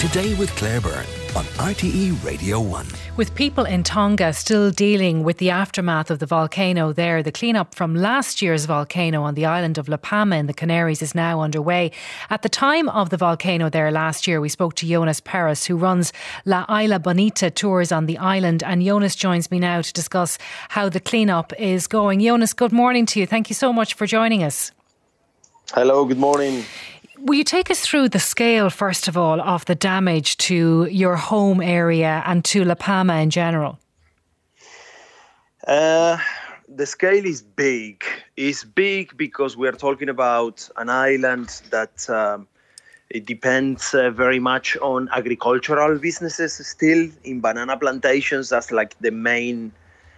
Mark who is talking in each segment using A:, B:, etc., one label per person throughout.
A: Today with Claire Byrne on RTE Radio 1.
B: With people in Tonga still dealing with the aftermath of the volcano there, the cleanup from last year's volcano on the island of La Palma in the Canaries is now underway. At the time of the volcano there last year, we spoke to Jonas Peres, who runs La Isla Bonita tours on the island. And Jonas joins me now to discuss how the cleanup is going. Jonas, good morning to you. Thank you so much for joining us.
C: Hello, good morning.
B: Will you take us through the scale, first of all, of the damage to your home area and to La Palma in general?
C: The scale is big. It's big because we're talking about an island that it depends very much on agricultural businesses still, in banana plantations. That's like the main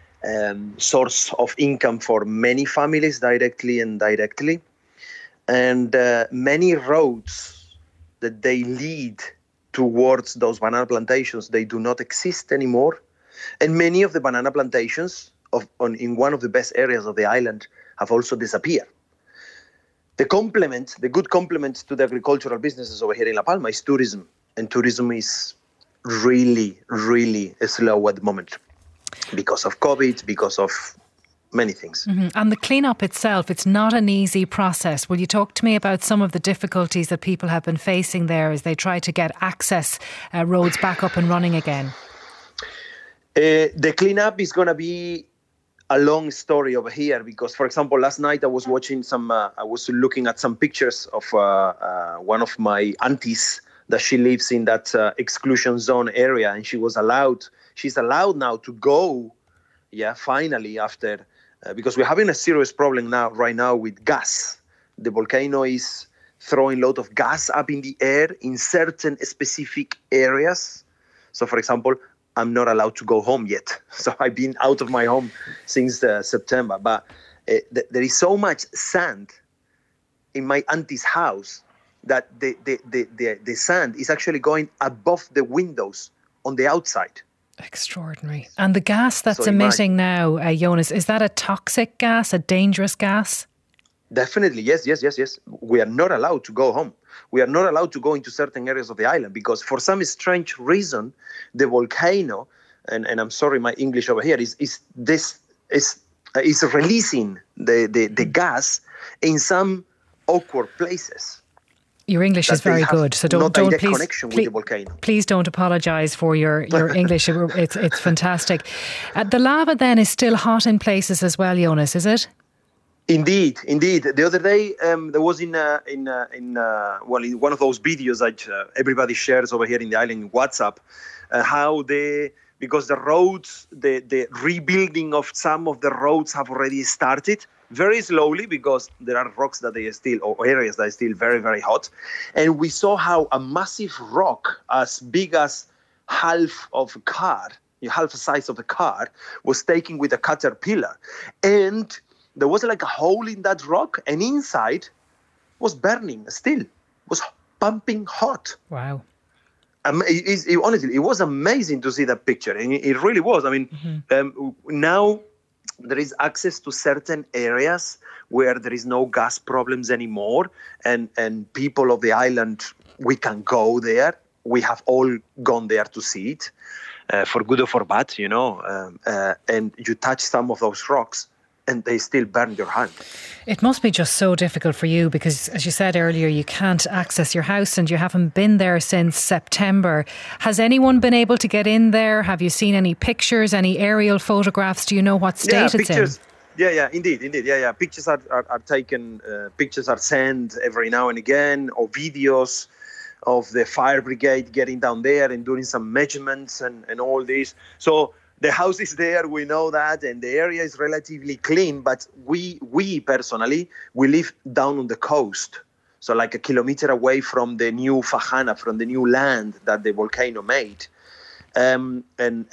C: source of income for many families, directly and indirectly. And many roads that they lead towards those banana plantations, they do not exist anymore. And many of the banana plantations in one of the best areas of the island have also disappeared. The good complement to the agricultural businesses over here in La Palma is tourism. And tourism is really, really slow at the moment because of COVID, because of many things.
B: Mm-hmm. And the cleanup itself, it's not an easy process. Will you talk to me about some of the difficulties that people have been facing there as they try to get access roads back up and running again?
C: The cleanup is going to be a long story over here because, for example, last night I was watching I was looking at some pictures of one of my aunties that she lives in that exclusion zone area, and she's allowed now to go, finally, after because we're having a serious problem right now with gas. The volcano is throwing a lot of gas up in the air in certain specific areas. So, for example, I'm not allowed to go home yet. So I've been out of my home since September. But there is so much sand in my auntie's house that the sand is actually going above the windows on the outside.
B: Extraordinary. And the gas that's emitting now, Jonas, is that a toxic gas, a dangerous gas?
C: Definitely, yes. We are not allowed to go home. We are not allowed to go into certain areas of the island because for some strange reason, the volcano, and I'm sorry, my English over here, is releasing the gas in some awkward places.
B: Your English is very good, so don't please don't apologise for your English. It's fantastic. The lava then is still hot in places as well, Jonas, is it?
C: Indeed. The other day there was in one of those videos that everybody shares over here in the island in WhatsApp, because the roads, the rebuilding of some of the roads have already started. Very slowly because there are rocks that or areas that are still very, very hot. And we saw how a massive rock as big as half the size of a car, was taken with a caterpillar. And there was like a hole in that rock, and inside was burning still, was pumping hot.
B: Wow.
C: Honestly, it was amazing to see that picture. And it really was. I mean, now there is access to certain areas where there is no gas problems anymore. And people of the island, we can go there. We have all gone there to see it, for good or for bad, and you touch some of those rocks and they still burn your hand.
B: It must be just so difficult for you because, as you said earlier, you can't access your house and you haven't been there since September. Has anyone been able to get in there? Have you seen any pictures, any aerial photographs? Do you know what state it's in?
C: Yeah, indeed. Yeah. Pictures are taken, pictures are sent every now and again, or videos of the fire brigade getting down there and doing some measurements and all this. So the house is there, we know that, and the area is relatively clean, but we personally, we live down on the coast. So like a kilometer away from the new Fajana, from the new land that the volcano made. And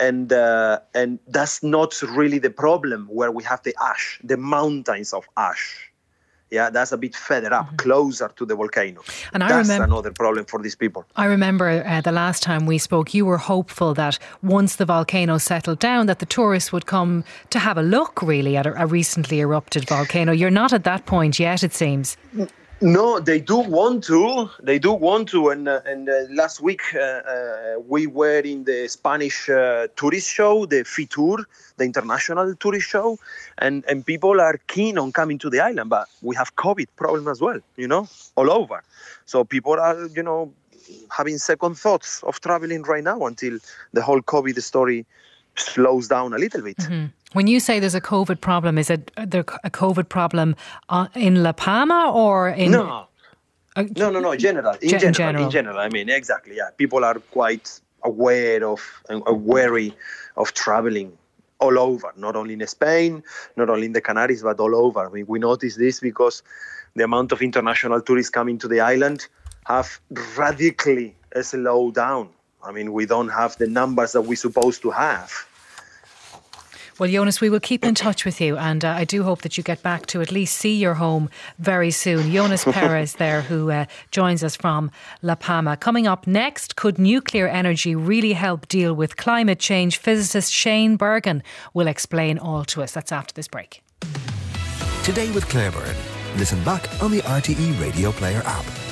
C: that's not really the problem where we have the ash, the mountains of ash. Yeah, that's a bit further up, closer to the volcano. And that's another problem for these people.
B: I remember the last time we spoke, you were hopeful that once the volcano settled down, that the tourists would come to have a look, really, at a recently erupted volcano. You're not at that point yet, it seems.
C: No, they do want to. They do want to. And last week we were in the Spanish tourist show, the FITUR, the international tourist show, and people are keen on coming to the island. But we have COVID problem as well, all over. So people are, having second thoughts of traveling right now until the whole COVID story slows down a little bit.
B: Mm-hmm. When you say there's a COVID problem, is it there a COVID problem in La Palma or in...
C: No, in general. In general, I mean, exactly, yeah. People are quite aware of and wary of traveling all over, not only in Spain, not only in the Canaries, but all over. I mean, we notice this because the amount of international tourists coming to the island have radically slowed down. I mean, we don't have the numbers that we're supposed to have.
B: Well, Jonas, we will keep in touch with you, and I do hope that you get back to at least see your home very soon. Jonas Perez there, who joins us from La Palma. Coming up next, could nuclear energy really help deal with climate change? Physicist Shane Bergen will explain all to us. That's after this break.
A: Today with Claire Byrne. Listen back on the RTE Radio Player app.